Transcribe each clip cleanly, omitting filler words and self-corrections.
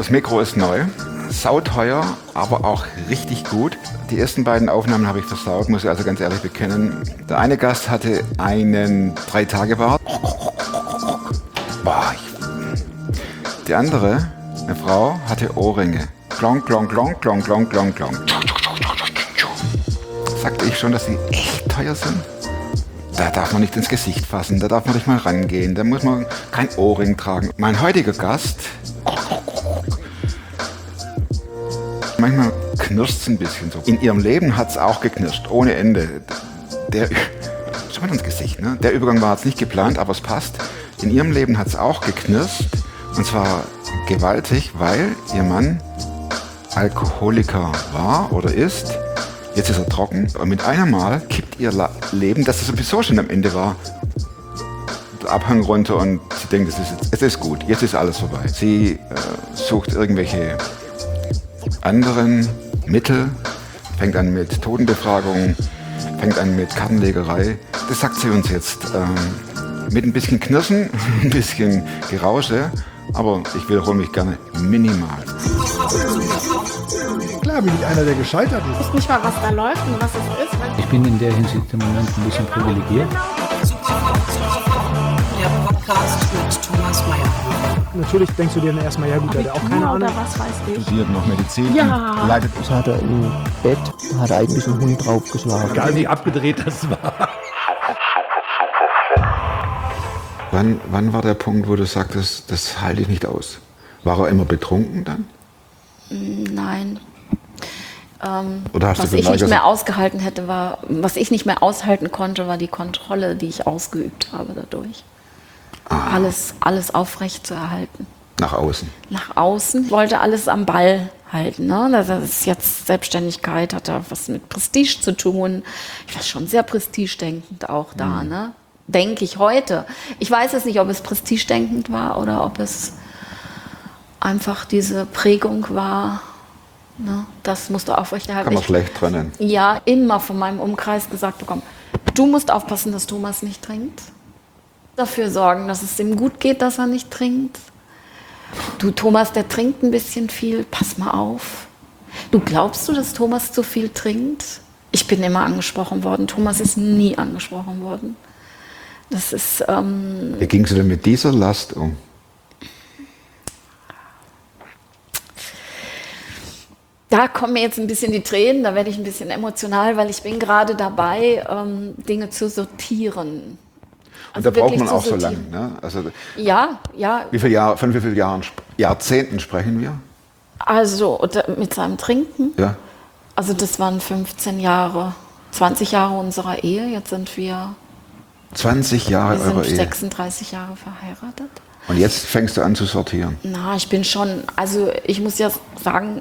Das Mikro ist neu, sauteuer, aber auch richtig gut. Die ersten beiden Aufnahmen habe ich versaut, muss ich also ganz ehrlich bekennen. Der eine Gast hatte einen 3-Tage-Bart. Die andere, eine Frau, hatte Ohrringe. Klong, klong, klong, klong, klong, klong, klong. Sagte ich schon, dass sie echt teuer sind? Da darf man nicht ins Gesicht fassen, da darf man nicht mal rangehen, da muss man kein Ohrring tragen. Mein heutiger Gast, manchmal knirscht es ein bisschen so. In ihrem Leben hat es auch geknirscht, ohne Ende. Schau mal ins Gesicht, ne? Der Übergang war jetzt nicht geplant, aber es passt. In ihrem Leben hat es auch geknirscht, und zwar gewaltig, weil ihr Mann Alkoholiker war oder ist. Jetzt ist er trocken und mit einem Mal kippt ihr Leben, das sowieso schon am Ende war, der Abhang runter und sie denkt, es ist gut, jetzt ist alles vorbei. Sie sucht irgendwelche anderen Mittel, fängt an mit Totenbefragung, fängt an mit Kartenlegerei. Das sagt sie uns jetzt mit ein bisschen Knirschen, ein bisschen Gerausche, aber ich wiederhole mich gerne minimal. Klar bin ich einer, der gescheitert ist. Ich weiß nicht mal, was da läuft und was es ist. Ich bin in der Hinsicht im Moment ein bisschen privilegiert. Der Podcast mit Thomas Mayer. Natürlich denkst du dir dann erstmal, ja gut, der hat auch keine Ahnung. Oder was weiß ich. Studiert noch Medizin, Ja. leidet. Das hat er im Bett, hat er eigentlich einen Hund draufgeschlagen. Egal wie abgedreht das war. Wann war der Punkt, wo du sagtest, das halte ich nicht aus? War er immer betrunken dann? Nein. Oder hast Was du ich gemerkt, nicht mehr ausgehalten hätte, was ich nicht mehr aushalten konnte, war die Kontrolle, die ich ausgeübt habe dadurch. Alles aufrecht zu erhalten. nach außen? Nach außen wollte alles am Ball halten. Ne? Das ist jetzt Selbstständigkeit, hat da was mit Prestige zu tun. Ich war schon sehr prestigedenkend auch da. Ne? Denke ich heute. Ich weiß es nicht, ob es prestigedenkend war oder ob es einfach diese Prägung war. Ne? Das musst du aufrechterhalten. Kann man schlecht trennen. Ja, immer von meinem Umkreis gesagt bekommen, du musst aufpassen, dass Thomas nicht trinkt. Dafür sorgen, dass es ihm gut geht, dass er nicht trinkt. Du, Thomas, der trinkt ein bisschen viel, pass mal auf. Du, glaubst du, dass Thomas zu viel trinkt? Ich bin immer angesprochen worden, Thomas ist nie angesprochen worden. Das ist... Wie gingst du denn mit dieser Last um? Da kommen mir jetzt ein bisschen die Tränen, da werde ich ein bisschen emotional, weil ich bin gerade dabei, Dinge zu sortieren. Und Also da braucht man wirklich auch zu so lange. sortieren. Ne? Also, Ja. von wie vielen Jahrzehnten sprechen wir? Also mit seinem Trinken. Ja. Also das waren 15 Jahre, 20 Jahre unserer Ehe. Jetzt sind wir 20 Jahre eurer Ehe. 36 Jahre verheiratet. Und jetzt fängst du an zu sortieren. Na, ich bin schon, also ich muss ja sagen,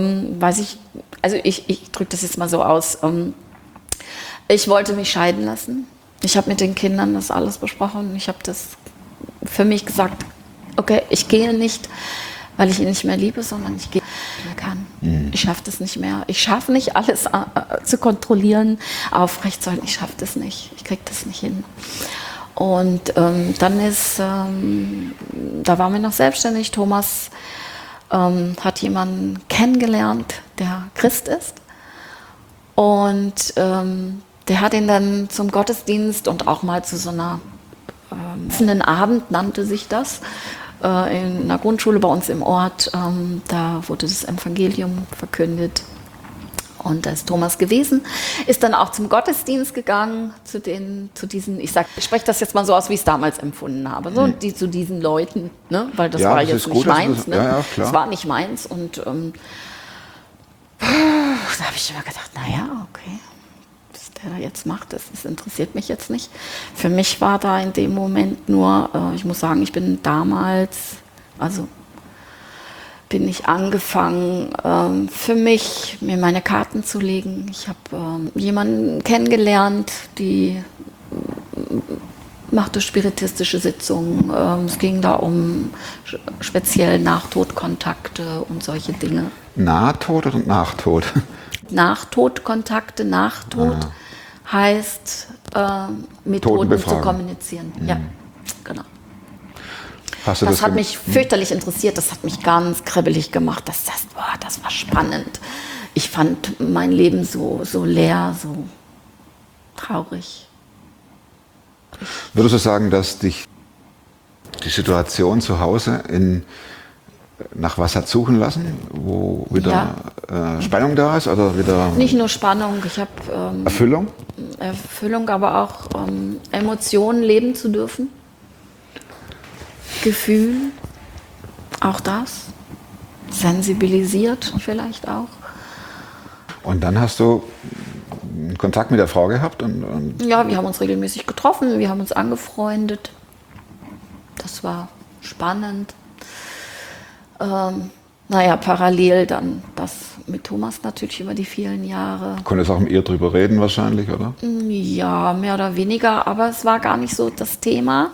ich drücke das jetzt mal so aus. Ich wollte mich scheiden lassen. Ich habe mit den Kindern das alles besprochen. Ich habe das für mich gesagt, okay, ich gehe nicht, weil ich ihn nicht mehr liebe, sondern ich gehe, weil ich kann. Ich schaffe das nicht mehr. Ich schaffe nicht, alles zu kontrollieren, aufrecht zu halten. Ich schaffe das nicht. Ich kriege das nicht hin. Und dann ist, da waren wir noch selbstständig. Thomas hat jemanden kennengelernt, der Christ ist. Und der hat ihn dann zum Gottesdienst und auch mal zu so einer offenen Abend, nannte sich das, in einer Grundschule bei uns im Ort. Da wurde das Evangelium verkündet. Und da ist Thomas gewesen, ist dann auch zum Gottesdienst gegangen, zu diesen, ich spreche das jetzt mal so aus, wie ich es damals empfunden habe, so, zu diesen Leuten, ne? Weil das war jetzt nicht meins. Ne? Ja, klar. Das war nicht meins. Und da habe ich immer gedacht, naja, okay, was der da jetzt macht, das interessiert mich jetzt nicht. Für mich war da in dem Moment nur, ich muss sagen, ich bin damals, bin ich angefangen, für mich mir meine Karten zu legen. Ich habe jemanden kennengelernt, die machte spiritistische Sitzungen. Es ging da um speziell Nachtodkontakte und solche Dinge. Nahtod oder Nachtod? Nachtodkontakte, Nachtod heißt, mit Toten zu kommunizieren. Ja, genau. Hast du das hat gem- mich fürchterlich interessiert, das hat mich ganz kribbelig gemacht. Das war spannend. Ich fand mein Leben so leer, so traurig. Würdest du sagen, dass dich die Situation zu Hause nach was hat suchen lassen, wo wieder Spannung da ist oder wieder Nicht nur Spannung, ich habe Erfüllung? Erfüllung, aber auch Emotionen leben zu dürfen. Gefühl, auch das. Sensibilisiert vielleicht auch. Und dann hast du Kontakt mit der Frau gehabt und Ja, wir haben uns regelmäßig getroffen, wir haben uns angefreundet. Das war spannend. Parallel dann das mit Thomas natürlich über die vielen Jahre. konntest auch mit ihr drüber reden wahrscheinlich, oder? Ja, mehr oder weniger, aber es war gar nicht so das Thema,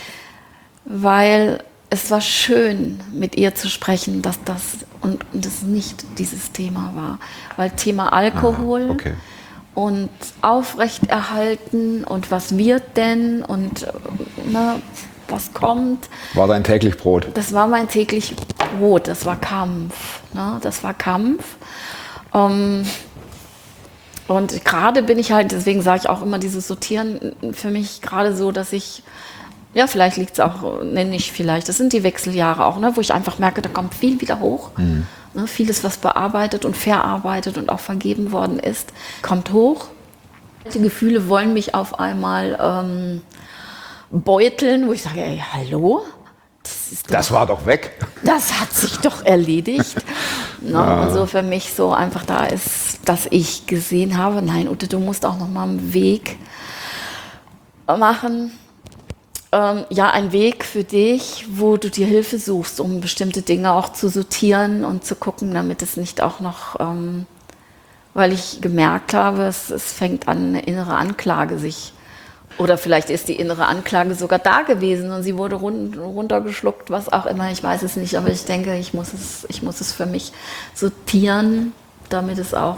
weil es war schön, mit ihr zu sprechen, dass das und das nicht dieses Thema war. Weil Thema Alkohol Okay. und aufrechterhalten und was wird denn und was kommt. War dein täglich Brot? Das war mein täglich Brot, das war Kampf. Ne? Das war Kampf. Und gerade bin ich halt, deswegen sage ich auch immer, dieses Sortieren für mich gerade so, dass ich, ja, vielleicht liegt es auch, nicht vielleicht, das sind die Wechseljahre auch, ne, wo ich einfach merke, da kommt viel wieder hoch. Ne, vieles, was bearbeitet und verarbeitet und auch vergeben worden ist, kommt hoch. Die Gefühle wollen mich auf einmal beuteln, wo ich sage, ey, hallo? Das war doch weg. Das hat sich doch erledigt. Und so für mich so einfach da ist, dass ich gesehen habe, nein, Ute, du musst auch noch mal einen Weg machen. Ein Weg für dich, wo du dir Hilfe suchst, um bestimmte Dinge auch zu sortieren und zu gucken, damit es nicht auch noch, weil ich gemerkt habe, es fängt an, eine innere Anklage oder vielleicht ist die innere Anklage sogar da gewesen und sie wurde runtergeschluckt, was auch immer, ich weiß es nicht, aber ich denke, ich muss es für mich sortieren, damit es auch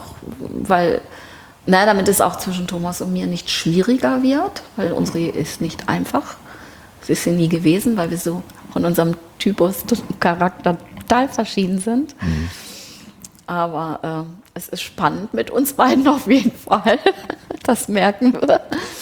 zwischen Thomas und mir nicht schwieriger wird, weil unsere Ehe ist nicht einfach. Es ist sie nie gewesen, weil wir so von unserem Typus und Charakter total verschieden sind. Aber es ist spannend mit uns beiden auf jeden Fall. Das merken wir.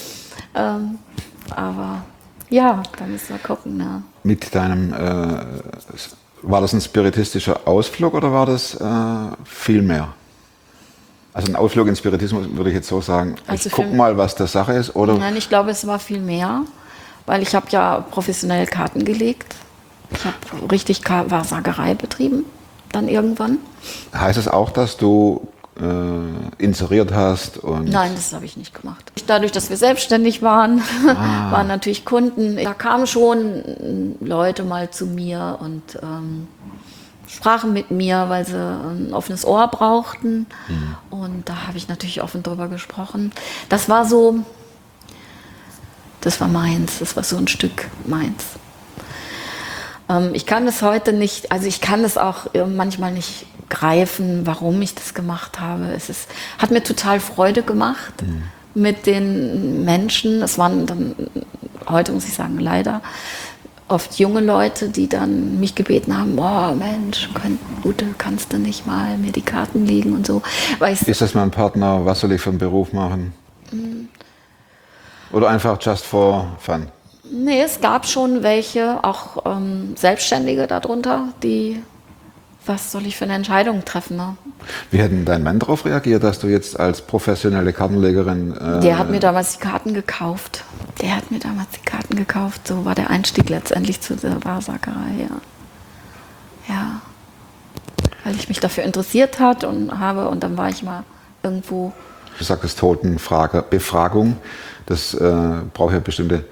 Aber ja, da müssen wir gucken. Ne? Mit deinem, war das ein spiritistischer Ausflug oder war das viel mehr? Also ein Ausflug in Spiritismus würde ich jetzt so sagen, Also ich guck mal, was der Sache ist, oder? Nein, ich glaube, es war viel mehr, weil ich habe ja professionell Karten gelegt. Ich habe richtig Wahrsagerei betrieben, dann irgendwann. Heißt es auch, dass du inseriert hast? Und Nein, das habe ich nicht gemacht. Dadurch, dass wir selbstständig waren, waren natürlich Kunden. Da kamen schon Leute mal zu mir und sprachen mit mir, weil sie ein offenes Ohr brauchten. Und da habe ich natürlich offen drüber gesprochen. Das war meins, das war so ein Stück meins. Ich kann es heute nicht, also ich kann es auch manchmal nicht greifen, warum ich das gemacht habe. Hat mir total Freude gemacht mit den Menschen. Es waren dann, heute muss ich sagen, leider oft junge Leute, die dann mich gebeten haben, boah, Mensch, Ute, kannst du nicht mal mir die Karten legen und so. Ist das mein Partner, was soll ich für einen Beruf machen? Oder einfach just for fun? Nee, es gab schon welche, auch Selbstständige darunter, die, was soll ich für eine Entscheidung treffen? Ne? Wie hat denn dein Mann darauf reagiert, dass du jetzt als professionelle Kartenlegerin... Der hat mir damals die Karten gekauft. So war der Einstieg letztendlich zu der Wahrsagerei, ja. Weil ich mich dafür interessiert habe und dann war ich mal irgendwo... Du sagtest Totenbefragung. Das braucht ja bestimmte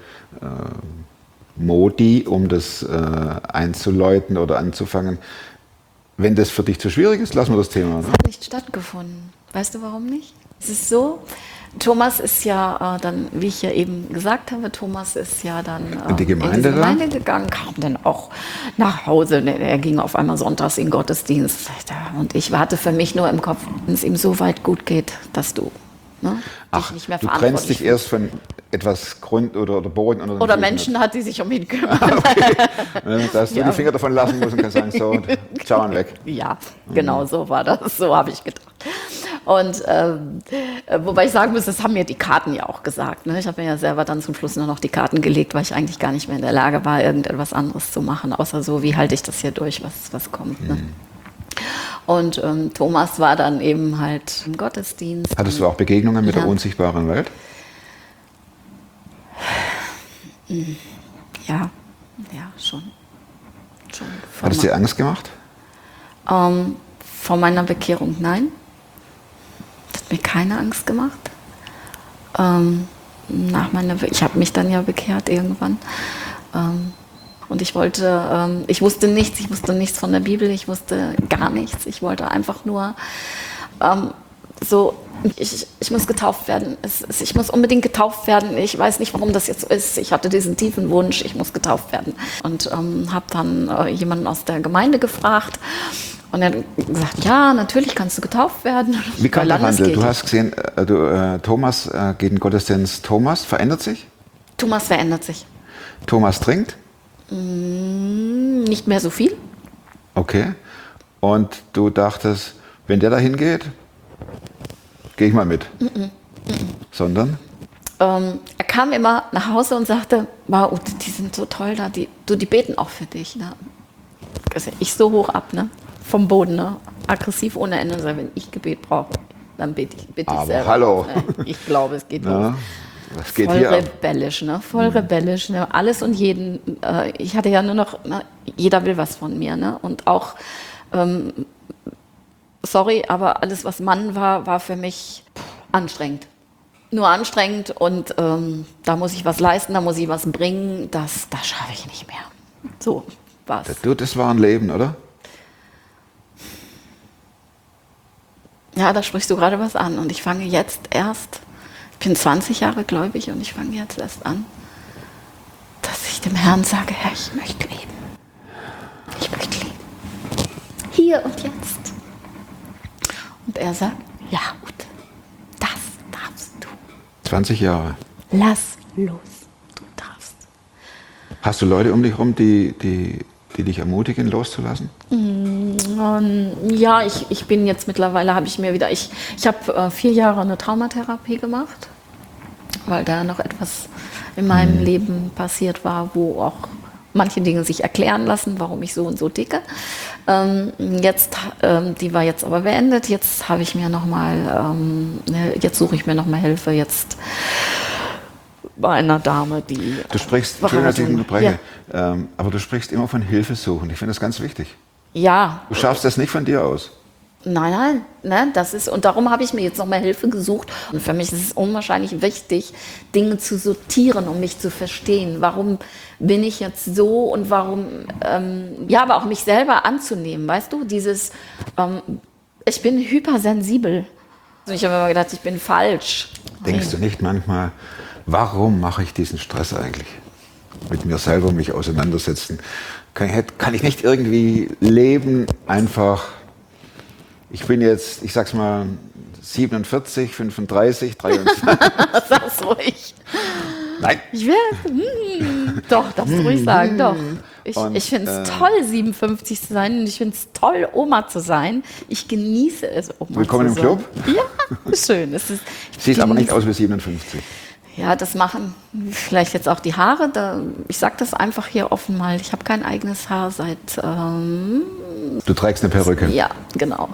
Modi, um das einzuläuten oder anzufangen. Wenn das für dich zu schwierig ist, lassen wir das Thema. Es hat nicht stattgefunden. Weißt du, warum nicht? Es ist so, Thomas ist ja dann, wie ich ja eben gesagt habe, Thomas ist ja dann in die Gemeinde gegangen, kam dann auch nach Hause. Er ging auf einmal sonntags in den Gottesdienst. Und ich hatte für mich nur im Kopf, wenn es ihm so weit gut geht, dass du ne, die Ach, ich nicht mehr du trennst verantwortlich dich erst von etwas Grund oder Boden unter den oder Füßen Menschen hat, die sich um ihn kümmern. Dass du Ja. die Finger davon lassen musst und kannst sagen, so, ciao und weg. Ja, genau so war das. So habe ich gedacht. Und wobei ich sagen muss, das haben mir die Karten ja auch gesagt. Ne? Ich habe mir ja selber dann zum Schluss nur noch die Karten gelegt, weil ich eigentlich gar nicht mehr in der Lage war, irgendetwas anderes zu machen, außer so, wie halte ich das hier durch, was kommt. Ne? Und Thomas war dann eben halt im Gottesdienst. Hattest du auch Begegnungen mit Ja. der unsichtbaren Welt? Ja, schon. Hat es dir Angst gemacht? Vor meiner Bekehrung, nein. Das hat mir keine Angst gemacht. Ich habe mich dann ja bekehrt irgendwann. Und ich wusste nichts von der Bibel, ich wusste gar nichts. Ich wollte einfach nur ich muss getauft werden. Ich muss unbedingt getauft werden. Ich weiß nicht, warum das jetzt so ist. Ich hatte diesen tiefen Wunsch, ich muss getauft werden. Und habe dann jemanden aus der Gemeinde gefragt. Und er hat gesagt, ja, natürlich kannst du getauft werden. Wie kam der Wandel? Landeskirche. Du hast gesehen, Thomas geht in den Gottesdienst. Thomas verändert sich? Thomas verändert sich. Thomas trinkt? Nicht mehr so viel. Okay. Und du dachtest, wenn der da hingeht, gehe ich mal mit. Sondern? Er kam immer nach Hause und sagte, wow, die sind so toll da, die beten auch für dich. Ne? Also ich so hoch ab, ne? Vom Boden, ne? Aggressiv ohne Ende. Also wenn ich Gebet brauche, dann bete ich Aber selber. hallo. Ne? Ich glaube, es geht los. Ja, was geht Voll hier ab? rebellisch, ne? Voll rebellisch, ne? Alles und jeden. Ich hatte ja nur noch, ne? Jeder will was von mir, ne? Und auch, sorry, aber alles, was Mann war, war für mich anstrengend. Nur anstrengend und da muss ich was leisten, da muss ich was bringen, das schaffe ich nicht mehr. So war's. Du, das war ein Leben, oder? Ja, da sprichst du gerade was an und ich fange jetzt erst, ich bin 20 Jahre gläubig und ich fange jetzt erst an, dass ich dem Herrn sage, Herr, ich möchte leben. Ich möchte leben. Hier und jetzt. Und er sagt, ja gut, das darfst du. 20 Jahre. Lass los, du darfst. Hast du Leute um dich herum, die dich ermutigen, loszulassen? Ja, ich bin jetzt mittlerweile, ich habe 4 Jahre eine Traumatherapie gemacht, weil da noch etwas in meinem Leben passiert war, wo auch manche Dinge sich erklären lassen, warum ich so und so ticke. Die war jetzt aber beendet. Jetzt habe ich mir jetzt suche ich mir nochmal Hilfe jetzt bei einer Dame, die. Du sprichst, Beratung. schön, dass ich unterbreche, Ja. aber du sprichst immer von Hilfe suchen. Ich finde das ganz wichtig. Ja, Du schaffst das nicht von dir aus. nein, ne, und darum habe ich mir jetzt nochmal Hilfe gesucht. Und für mich ist es unwahrscheinlich wichtig, Dinge zu sortieren, um mich zu verstehen. Warum bin ich jetzt so und warum, aber auch mich selber anzunehmen, weißt du, ich bin hypersensibel. Also ich habe immer gedacht, ich bin falsch. Denkst du nicht manchmal, warum mache ich diesen Stress eigentlich? Mit mir selber mich auseinandersetzen. Kann ich nicht irgendwie leben, einfach, ich bin jetzt, ich sag's mal, 47, 35, 23. Sag's ruhig. Nein. Ich will, doch, darfst du ruhig sagen, doch. Ich finde es toll, 57 zu sein und ich finde es toll, Oma zu sein. Ich genieße es, Oma Willkommen im zu sein. Club. Ja, schön. Siehst aber nicht aus wie 57. Ja, das machen vielleicht jetzt auch die Haare. Ich sage das einfach hier offen mal. Ich habe kein eigenes Haar seit... Du trägst eine Perücke. Ja, genau.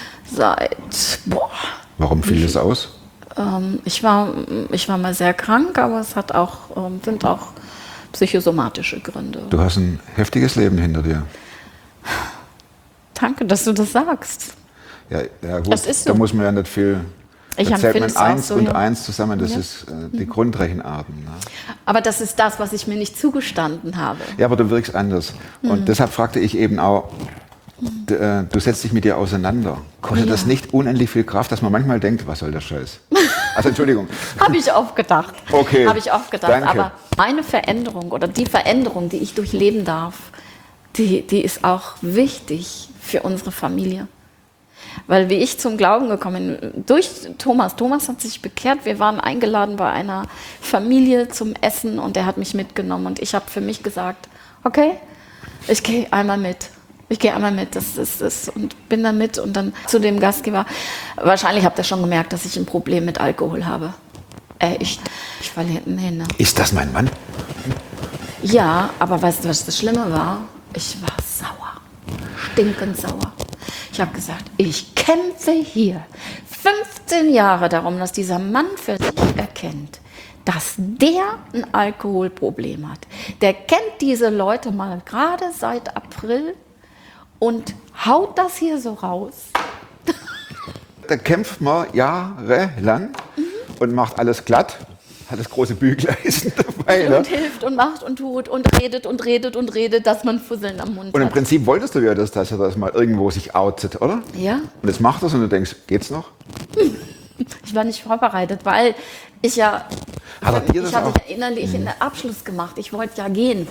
Warum fiel das aus? Ich war mal sehr krank, aber es sind auch psychosomatische Gründe. Du hast ein heftiges Leben hinter dir. Danke, dass du das sagst. Ja gut, Das ist so. da muss man ja nicht viel... Ich Da zählt empfinde man es auch 1 so, und ja. 1 zusammen, das Ja. ist die Grundrechenarten. Ne? Aber das ist das, was ich mir nicht zugestanden habe. Ja, aber du wirkst anders. Und deshalb fragte ich eben auch, du setzt dich mit dir auseinander. Kostet das nicht unendlich viel Kraft, dass man manchmal denkt, was soll der Scheiß? Also Entschuldigung. Habe ich oft gedacht. Okay, Habe ich oft gedacht. danke. Aber meine Veränderung oder die Veränderung, die ich durchleben darf, die ist auch wichtig für unsere Familie. Weil wie ich zum Glauben gekommen bin, durch Thomas. Thomas hat sich bekehrt. Wir waren eingeladen bei einer Familie zum Essen und er hat mich mitgenommen. Und ich habe für mich gesagt, okay, ich gehe einmal mit. Das ist und bin dann mit und dann zu dem Gastgeber. Wahrscheinlich habt ihr schon gemerkt, dass ich ein Problem mit Alkohol habe. Ich verliere den Händen. Ist das mein Mann? Ja, aber weißt du, was das Schlimme war? Ich war sauer. Stinkend sauer. Ich habe gesagt, ich kämpfe hier 15 Jahre darum, dass dieser Mann für sich erkennt, dass der ein Alkoholproblem hat. Der kennt diese Leute mal gerade seit April und haut das hier so raus. Da kämpft man jahrelang und macht alles glatt. Hat das große Bügeleisen dabei. Und hilft und macht und tut und redet, dass man Fusseln am Mund Und im hat. Prinzip wolltest du ja, dass er das mal irgendwo sich outet, oder? Ja, Und jetzt macht das und du denkst, geht's noch? ich war nicht vorbereitet, weil ich ja, Hat er dir das ich hatte auch? ja innerlich einen Abschluss gemacht. Ich wollte ja gehen.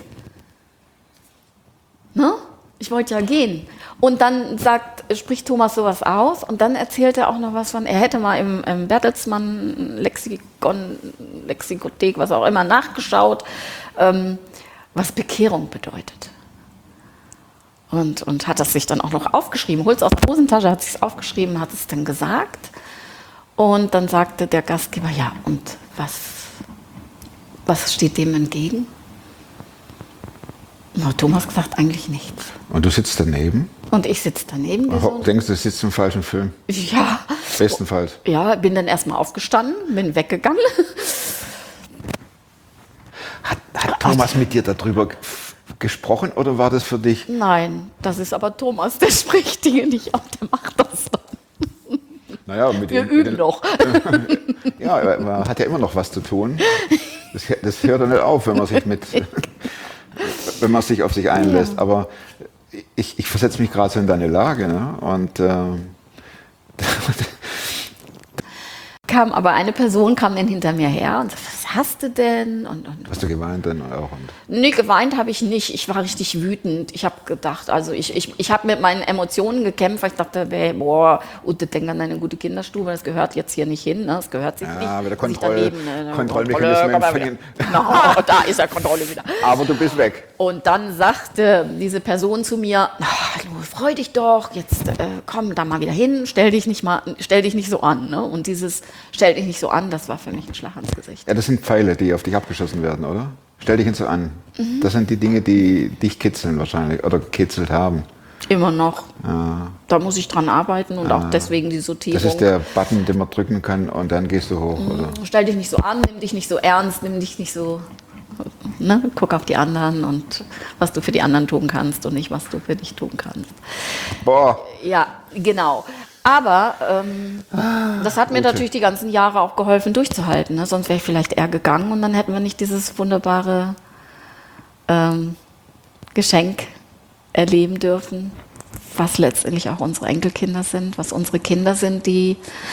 Ne? Ich wollte ja gehen. Und dann spricht Thomas sowas aus und dann erzählt er auch noch was von, er hätte mal im Bertelsmann Lexikothek, was auch immer, nachgeschaut, was Bekehrung bedeutet. Und hat das sich dann auch noch aufgeschrieben, holt es aus der Hosentasche, hat es sich aufgeschrieben, hat es dann gesagt. Und dann sagte der Gastgeber, ja, und was steht dem entgegen? Und hat Thomas gesagt, eigentlich nichts. Und du sitzt daneben? Und ich sitze daneben. Denkst du, du sitzt im falschen Film? Ja. Bestenfalls. Ja, bin dann erstmal aufgestanden, bin weggegangen. Hat Thomas mit dir darüber gesprochen oder war das für dich? Nein, das ist aber Thomas, der spricht Dinge nicht auf, der macht das dann. Naja, mit Wir üben noch. Ja, aber man hat ja immer noch was zu tun. Das hört ja nicht auf, wenn man sich auf sich einlässt. Ja. Aber ich versetze mich gerade so in deine Lage. Ne? Und Kam aber eine Person, kam dann hinter mir her und sagte, was hast du denn? Und hast du geweint dann auch? nee, geweint habe ich nicht. Ich war richtig wütend. Ich habe gedacht, also ich habe mit meinen Emotionen gekämpft, weil ich dachte, boah, Ute, denk an deine gute Kinderstube, das gehört jetzt hier nicht hin, ne? Das gehört sich nicht. Ja, wieder Dass ich daneben, Kontrollmechanismen empfangen. No, da ist ja Kontrolle wieder. Aber du bist weg. Und dann sagte diese Person zu mir, hallo, freu dich doch, jetzt komm da mal wieder hin, stell dich nicht so an. Ne? Und dieses stell dich nicht so an, das war für mich ein Schlag ins Gesicht. Ja, das sind Pfeile, die auf dich abgeschossen werden, oder? Stell dich nicht so an. Das sind die Dinge, die dich kitzeln wahrscheinlich oder gekitzelt haben. Immer noch. Ja. Da muss ich dran arbeiten und auch deswegen die Sortierung. Das ist der Button, den man drücken kann und dann gehst du hoch, oder? Stell dich nicht so an, nimm dich nicht so ernst, nimm dich nicht so, ne? Guck auf die anderen und was du für die anderen tun kannst und nicht, was du für dich tun kannst. Boah. Ja, genau. Aber das hat mir natürlich die ganzen Jahre auch geholfen, durchzuhalten. Ne? Sonst wäre ich vielleicht eher gegangen und dann hätten wir nicht dieses wunderbare Geschenk erleben dürfen, was letztendlich auch unsere Enkelkinder sind, was unsere Kinder sind, die...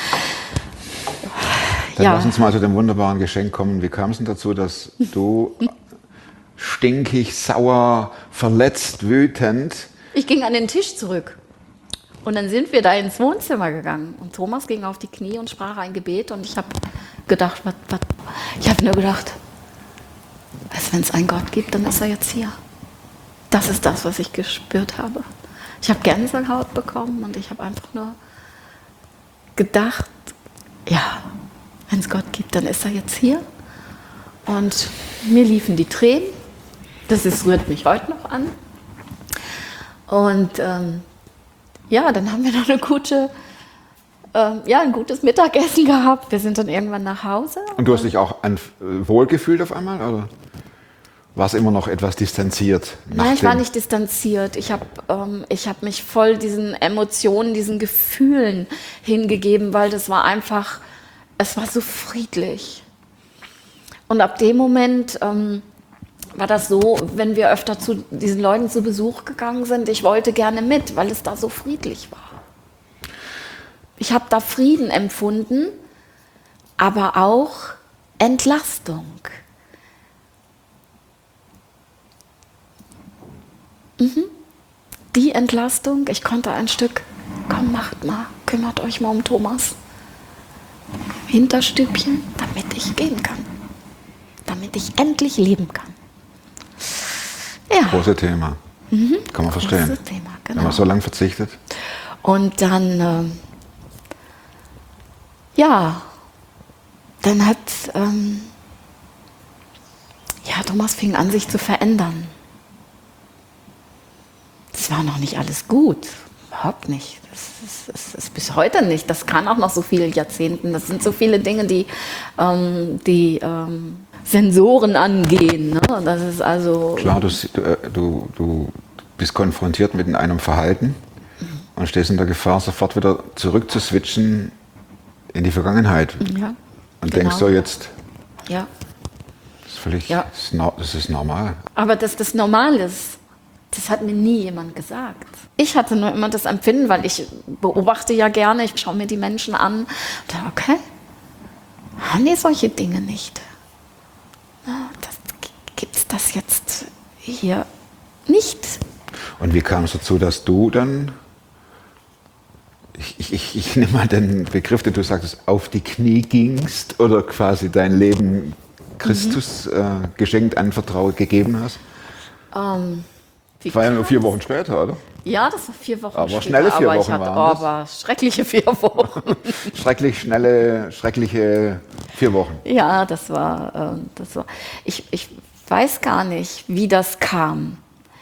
Dann lass uns mal zu dem wunderbaren Geschenk kommen. Wie kam es denn dazu, dass du stinkig, sauer, verletzt, wütend... Ich ging an den Tisch zurück. Und dann sind wir da ins Wohnzimmer gegangen. Und Thomas ging auf die Knie und sprach ein Gebet. Und ich habe gedacht, ich habe nur gedacht, wenn es einen Gott gibt, dann ist er jetzt hier. Das ist das, was ich gespürt habe. Ich habe Gänsehaut bekommen und ich habe einfach nur gedacht, ja, wenn es Gott gibt, dann ist er jetzt hier. Und mir liefen die Tränen. Rührt mich heute noch an. Und ja, dann haben wir noch ein gutes Mittagessen gehabt. Wir sind dann irgendwann nach Hause. Und du hast dich auch wohl gefühlt auf einmal, oder war es immer noch etwas distanziert? Nein, ich war nicht distanziert. Ich hab mich voll diesen Emotionen, diesen Gefühlen hingegeben, weil es war so friedlich. Und ab dem Moment war das so, wenn wir öfter zu diesen Leuten zu Besuch gegangen sind, ich wollte gerne mit, weil es da so friedlich war. Ich habe da Frieden empfunden, aber auch Entlastung. Die Entlastung, ich konnte ein Stück, komm, macht mal, kümmert euch mal um Thomas. Hinterstübchen, damit ich gehen kann. Damit ich endlich leben kann. Ja. Großes Thema. Kann man verstehen. Großes Thema, genau. Wenn man so lange verzichtet. Und dann, dann hat, Thomas fing an, sich zu verändern. Das war noch nicht alles gut. Überhaupt nicht. Das ist bis heute nicht. Das kann auch noch so viele Jahrzehnten. Das sind so viele Dinge, die Sensoren angehen. Ne? Das ist also. Klar, du bist konfrontiert mit einem Verhalten und stehst in der Gefahr, sofort wieder zurück zu switchen in die Vergangenheit. Ja, und genau. denkst so jetzt, Ja. das ist völlig, Ja. das ist normal. Aber dass das normal ist, das hat mir nie jemand gesagt. Ich hatte nur immer das Empfinden, weil ich beobachte ja gerne, ich schaue mir die Menschen an und dachte, okay, haben die solche Dinge nicht? Gibt es das jetzt hier nicht? Und wie kam es dazu, dass du dann, ich nehme mal den Begriff, den du sagtest, auf die Knie gingst oder quasi dein Leben Christus geschenkt, anvertraut, gegeben hast? War ja nur 4 Wochen später, oder? Ja, das war 4 Wochen Aber später. schnelle 4 aber Wochen ich hatte, waren das. aber schreckliche 4 Wochen. Schreckliche 4 Wochen. Ja, das war. Ich weiß gar nicht, wie das kam.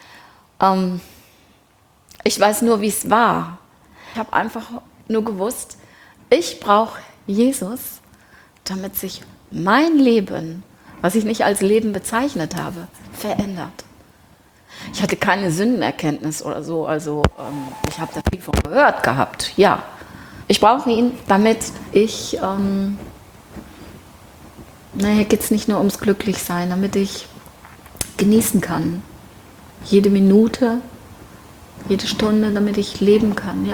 Ich weiß nur, wie es war. Ich habe einfach nur gewusst, ich brauche Jesus, damit sich mein Leben, was ich nicht als Leben bezeichnet habe, verändert. Ich hatte keine Sündenerkenntnis oder so, also ich habe da viel von gehört gehabt, ja. Ich brauche ihn, damit ich, hier geht es nicht nur ums Glücklichsein, damit ich genießen kann. Jede Minute, jede Stunde, damit ich leben kann,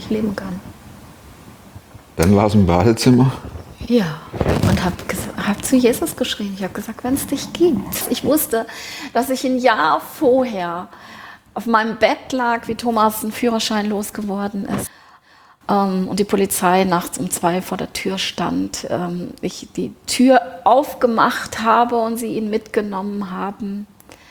Dann war es im Badezimmer. Ja, und hab zu Jesus geschrien. Ich habe gesagt, wenn es dich gibt. Ich wusste, dass ich ein Jahr vorher auf meinem Bett lag, wie Thomas einen Führerschein losgeworden ist. Und die Polizei nachts um 2 vor der Tür stand. Ich die Tür aufgemacht habe und sie ihn mitgenommen haben.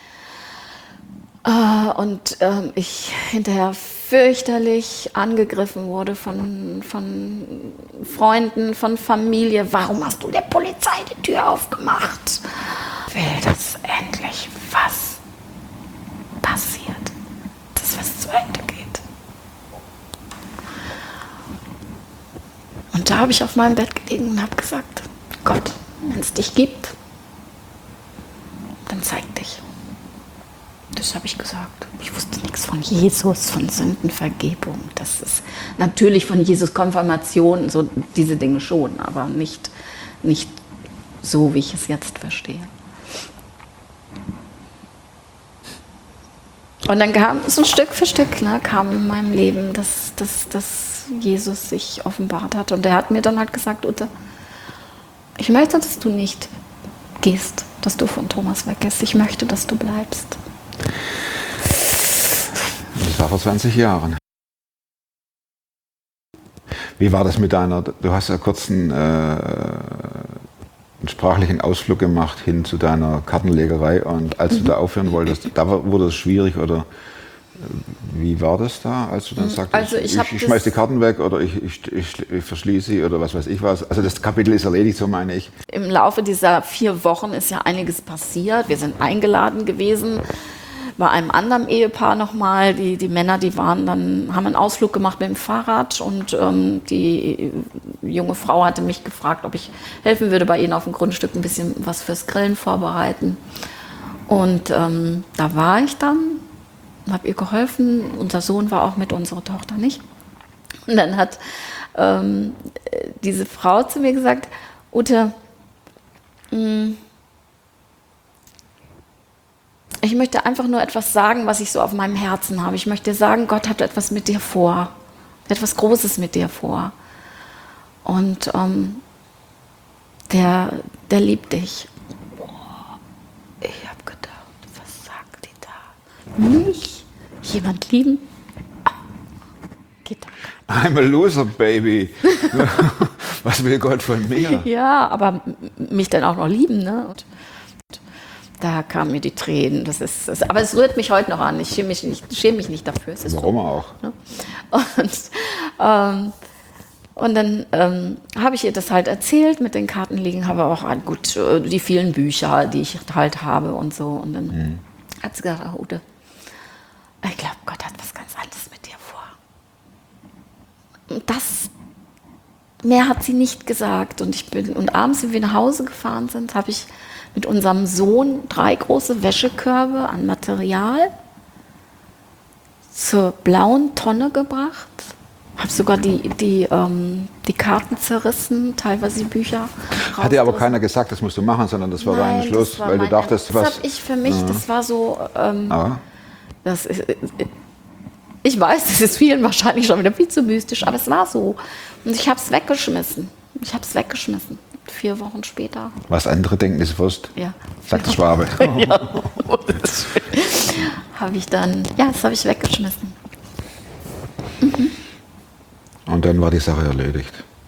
Und ich hinterher fürchterlich angegriffen wurde von Freunden, von Familie. Warum hast du der Polizei die Tür aufgemacht? Will, dass endlich was passiert, dass was zu Ende geht. Und da habe ich auf meinem Bett gelegen und habe gesagt, Gott, wenn es dich gibt, dann zeig dich. Das habe ich gesagt. Ich wusste nichts von Jesus, von Sündenvergebung. Das ist natürlich von Jesus Konfirmation, so diese Dinge schon, aber nicht so, wie ich es jetzt verstehe. Und dann kam so Stück für Stück, kam in meinem Leben, dass Jesus sich offenbart hat. Und er hat mir dann halt gesagt, Ute, ich möchte, dass du nicht gehst, dass du von Thomas weggehst. Ich möchte, dass du bleibst. Das war vor 20 Jahren. Wie war das mit du hast ja kurz einen sprachlichen Ausflug gemacht hin zu deiner Kartenlegerei und als du da aufhören wolltest, da wurde es schwierig oder wie war das da, als du dann sagtest, Also ich schmeiß die Karten weg oder ich verschließe sie oder was weiß ich was. Also das Kapitel ist erledigt, so meine ich. Im Laufe dieser 4 Wochen ist ja einiges passiert. Wir sind eingeladen gewesen bei einem anderen Ehepaar nochmal. Die Männer, haben einen Ausflug gemacht mit dem Fahrrad und die junge Frau hatte mich gefragt, ob ich helfen würde, bei ihnen auf dem Grundstück ein bisschen was fürs Grillen vorbereiten. Und da war ich dann und habe ihr geholfen. Unser Sohn war auch mit, unsere Tochter nicht. Und dann hat diese Frau zu mir gesagt, Ute, ich möchte einfach nur etwas sagen, was ich so auf meinem Herzen habe. Ich möchte sagen, Gott hat etwas mit dir vor. Etwas Großes mit dir vor. Und der liebt dich. Ich habe gedacht, was sagt die da? Mich? Jemand lieben? Geht doch gar I'm a loser, baby. Was will Gott von mir? Ja, aber mich dann auch noch lieben, ne? Und da kamen mir die Tränen. Aber es rührt mich heute noch an. Ich schäme mich nicht dafür. Es ist Warum so, auch? ne? Und dann habe ich ihr das halt erzählt mit den Karten liegen, habe auch gut die vielen Bücher, die ich halt habe und so. Und dann hat sie gesagt, ach, Ute, ich glaube, Gott hat was ganz anderes mit dir vor. Und mehr hat sie nicht gesagt. Und abends, wenn wir nach Hause gefahren sind, habe ich mit unserem Sohn 3 große Wäschekörbe an Material zur blauen Tonne gebracht. Habe sogar die Karten zerrissen, teilweise die Bücher. Hat dir aber keiner gesagt, das musst du machen, sondern das war dein Schluss, weil du dachtest, das habe ich für mich, das war so, ich weiß, das ist vielen wahrscheinlich schon wieder viel zu mystisch, aber es war so. Und ich habe es weggeschmissen. 4 Wochen später. Was andere denken, ist Wurst. Ja. Sagt der Schwabe. Ja, das habe ich weggeschmissen. Und dann war die Sache erledigt.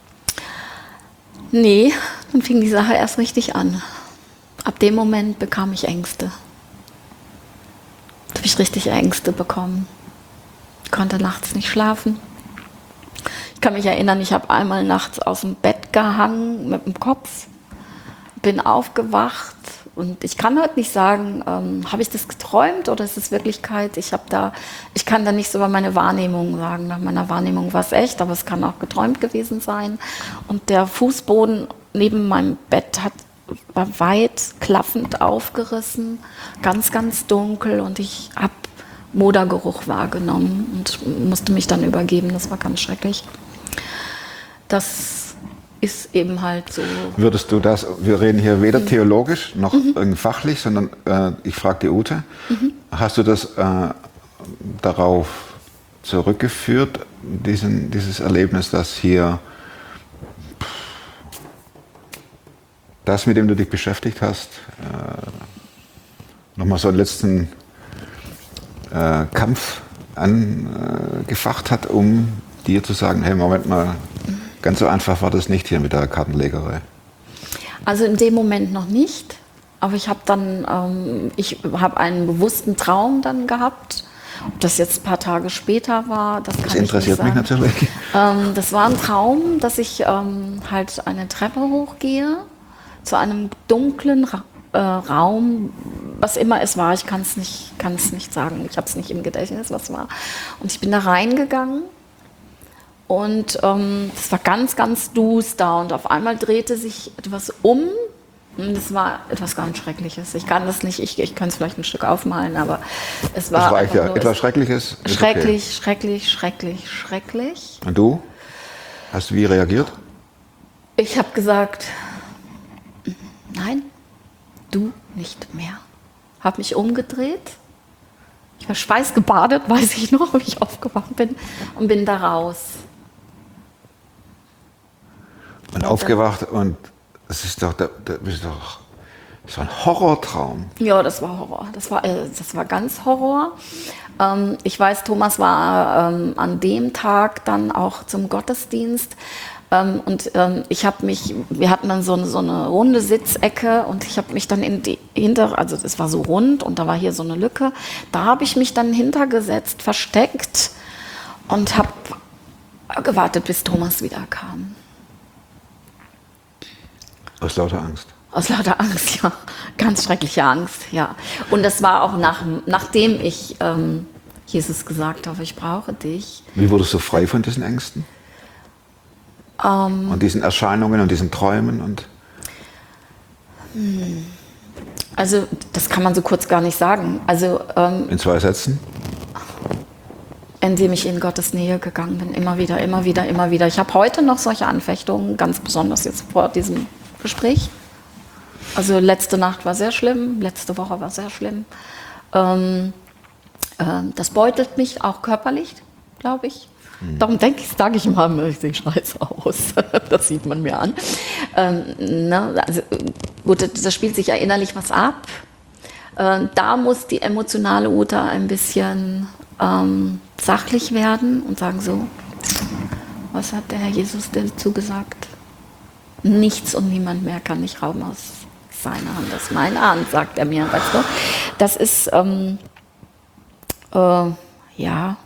Nee, dann fing die Sache erst richtig an. Ab dem Moment bekam ich Ängste. Da habe ich richtig Ängste bekommen. Ich konnte nachts nicht schlafen. Ich kann mich erinnern, ich habe einmal nachts aus dem Bett gehangen mit dem Kopf, bin aufgewacht und ich kann heute nicht sagen, habe ich das geträumt oder ist es Wirklichkeit? Ich kann da nicht so über meine Wahrnehmung sagen. Nach meiner Wahrnehmung war es echt, aber es kann auch geträumt gewesen sein. Und der Fußboden neben meinem Bett war weit klaffend aufgerissen, ganz, ganz dunkel und ich habe Modergeruch wahrgenommen und musste mich dann übergeben. Das war ganz schrecklich. Das ist eben halt so. Würdest du das, wir reden hier weder theologisch noch fachlich, sondern ich frage die Ute, hast du das darauf zurückgeführt, dieses Erlebnis, dass hier das, mit dem du dich beschäftigt hast, nochmal so einen letzten Kampf angefacht hat, um dir zu sagen, hey, Moment mal, ganz so einfach war das nicht hier mit der Kartenlegerei. Also in dem Moment noch nicht, aber ich habe dann, ich habe einen bewussten Traum dann gehabt. Ob das jetzt ein paar Tage später war, das kann ich nicht sagen. Das interessiert mich natürlich. Das war ein Traum, dass ich halt eine Treppe hochgehe zu einem dunklen Raum, was immer es war, ich kann es nicht sagen, ich habe es nicht im Gedächtnis, was war. Und ich bin da reingegangen und es war ganz, ganz duster und auf einmal drehte sich etwas um und es war etwas ganz Schreckliches. Ich kann das nicht, ich kann es vielleicht ein Stück aufmalen, aber es war... Das reicht ja. Etwas Schreckliches? Schrecklich, okay. schrecklich. Und du? Hast du wie reagiert? Ich habe gesagt, nein, du nicht mehr. Habe mich umgedreht. Ich war schweißgebadet, weiß ich noch, wie ich aufgewacht bin und bin da raus. Und aufgewacht und das ist doch so ein Horrortraum. Ja, das war Horror. Das war ganz Horror. Ich weiß, Thomas war an dem Tag dann auch zum Gottesdienst. Wir hatten dann so eine runde Sitzecke und ich habe mich dann also das war so rund und da war hier so eine Lücke. Da habe ich mich dann hintergesetzt, versteckt und habe gewartet, bis Thomas wieder kam. Aus lauter Angst. Aus lauter Angst, ja. Ganz schreckliche Angst, ja. Und das war auch nachdem ich Jesus gesagt habe, ich brauche dich. Wie wurdest du frei von diesen Ängsten? Und diesen Erscheinungen und diesen Träumen? Also das kann man so kurz gar nicht sagen. Also in 2 Sätzen? Indem ich in Gottes Nähe gegangen bin, immer wieder. Ich habe heute noch solche Anfechtungen, ganz besonders jetzt vor diesem Gespräch. Also letzte Nacht war sehr schlimm, letzte Woche war sehr schlimm. Das beutelt mich auch körperlich, glaube ich. Darum sage ich immer, ich sehe scheiße aus. Das sieht man mir an. Also, gut, da spielt sich ja innerlich was ab. Da muss die emotionale Ute ein bisschen sachlich werden und sagen so, Was hat der Herr Jesus dazu gesagt? Nichts und niemand mehr kann mich rauben aus seiner Hand. Das ist meine Hand, sagt er mir. Weißt du? Das ist, ja.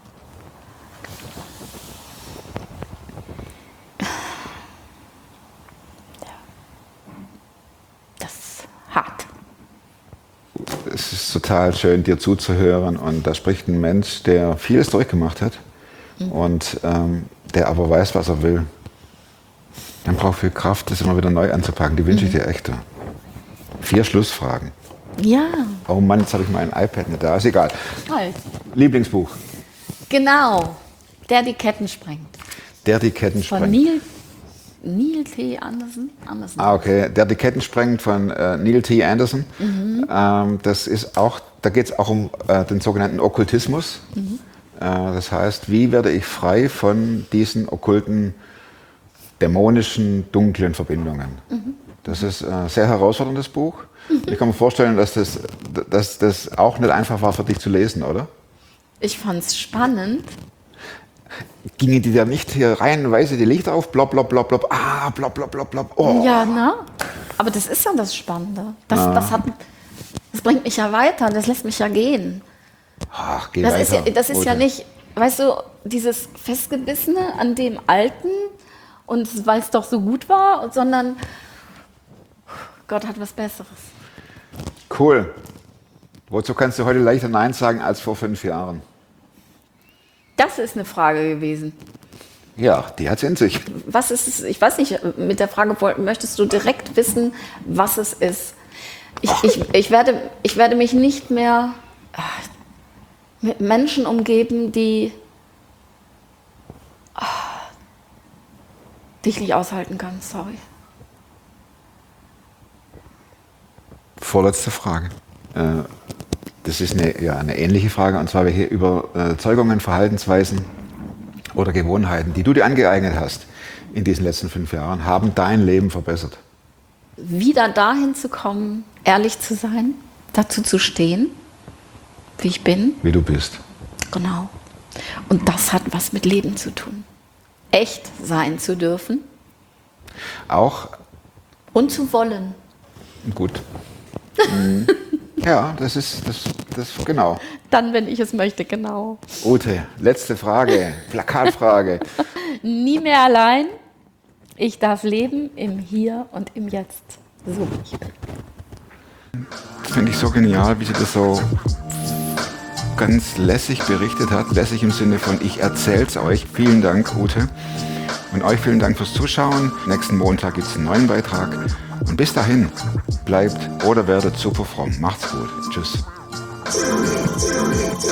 Das ist hart. Es ist total schön, dir zuzuhören. Und da spricht ein Mensch, der vieles durchgemacht hat und der aber weiß, was er will. Man braucht viel Kraft, das immer wieder neu anzupacken. Die wünsche ich dir echt. 4 Schlussfragen. Ja. Oh Mann, jetzt habe ich mein iPad nicht da. Ist egal. Halt. Lieblingsbuch. Genau. Der die Ketten sprengt. Der die Ketten Von sprengt. Neil T. Anderson. Ah, okay. Der die Ketten sprengt von Neil T. Anderson. Das ist auch, da geht es auch um den sogenannten Okkultismus. Das heißt, wie werde ich frei von diesen okkulten, dämonischen, dunklen Verbindungen? Das ist ein sehr herausforderndes Buch. Ich kann mir vorstellen, dass das auch nicht einfach war für dich zu lesen, oder? Ich fand es spannend. Gingen die da nicht hier reihenweise die Lichter auf? Blob, blob, blob, blob. Ah, blob, blob, blob, blob. Oh. Ja, ne? Aber das ist ja das Spannende. Das bringt mich ja weiter, das lässt mich ja gehen. Ach, geh Das weiter. ist ja Ute. nicht, weißt du, dieses Festgebissene an dem Alten und weil es doch so gut war, sondern Gott hat was Besseres. Cool. Wozu kannst du heute leichter Nein sagen als vor 5 Jahren? Das ist eine Frage gewesen. Ja, die hat's in sich. Was ist es? Ich weiß nicht, mit der Frage möchtest du direkt wissen, was es ist. Ich werde mich nicht mehr mit Menschen umgeben, die ich nicht aushalten kann. Sorry. Vorletzte Frage. Das ist eine ähnliche Frage, und zwar welche Überzeugungen, Verhaltensweisen oder Gewohnheiten, die du dir angeeignet hast in diesen letzten 5 Jahren, haben dein Leben verbessert? Wieder dahin zu kommen, ehrlich zu sein, dazu zu stehen, wie ich bin. Wie du bist. Genau. Und das hat was mit Leben zu tun. Echt sein zu dürfen Auch, und zu wollen. gut. Ja, das genau. Dann, wenn ich es möchte, genau. Ute, letzte Frage, Plakatfrage. Nie mehr allein. Ich darf leben im Hier und im Jetzt. So wie ich bin. Das finde ich so genial, wie sie das so ganz lässig berichtet hat. Lässig im Sinne von, ich erzähl's euch. Vielen Dank, Ute. Und euch vielen Dank fürs Zuschauen. Nächsten Montag gibt es einen neuen Beitrag. Und bis dahin, bleibt oder werdet super fromm. Macht's gut. Tschüss.